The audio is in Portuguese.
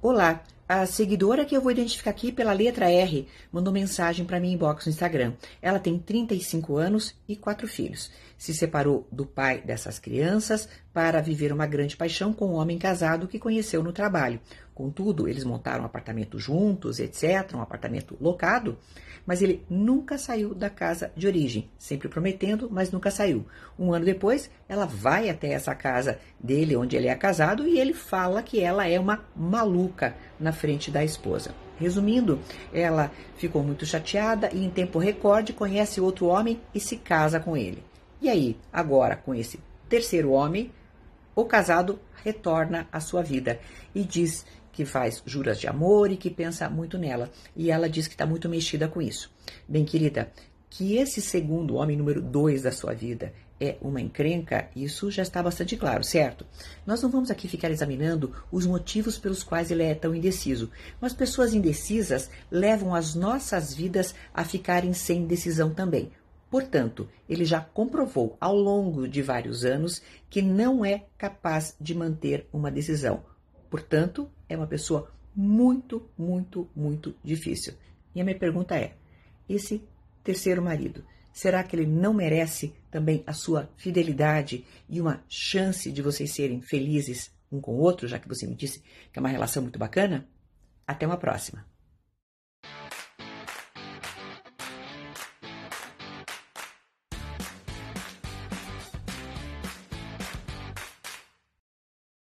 Olá, a seguidora que eu vou identificar aqui pela letra R mandou mensagem para mim inbox no Instagram. Ela tem 35 anos e 4 filhos. Se separou do pai dessas crianças para viver uma grande paixão com um homem casado que conheceu no trabalho. Contudo, eles montaram um apartamento juntos, etc., um apartamento locado, mas ele nunca saiu da casa de origem, sempre prometendo, mas nunca saiu. Um ano depois, ela vai até essa casa dele, onde ele é casado, e ele fala que ela é uma maluca na frente da esposa. Resumindo, ela ficou muito chateada e em tempo recorde conhece outro homem e se casa com ele. E aí, agora com esse terceiro homem, o casado retorna à sua vida e diz que faz juras de amor e que pensa muito nela. E ela diz que está muito mexida com isso. Bem, querida, que esse segundo homem, número 2 da sua vida, é uma encrenca, isso já está bastante claro, certo? Nós não vamos aqui ficar examinando os motivos pelos quais ele é tão indeciso, mas pessoas indecisas levam as nossas vidas a ficarem sem decisão também. Portanto, ele já comprovou ao longo de vários anos que não é capaz de manter uma decisão. Portanto, é uma pessoa muito, muito, muito difícil. E a minha pergunta é, esse terceiro marido, será que ele não merece também a sua fidelidade e uma chance de vocês serem felizes um com o outro, já que você me disse que é uma relação muito bacana? Até uma próxima.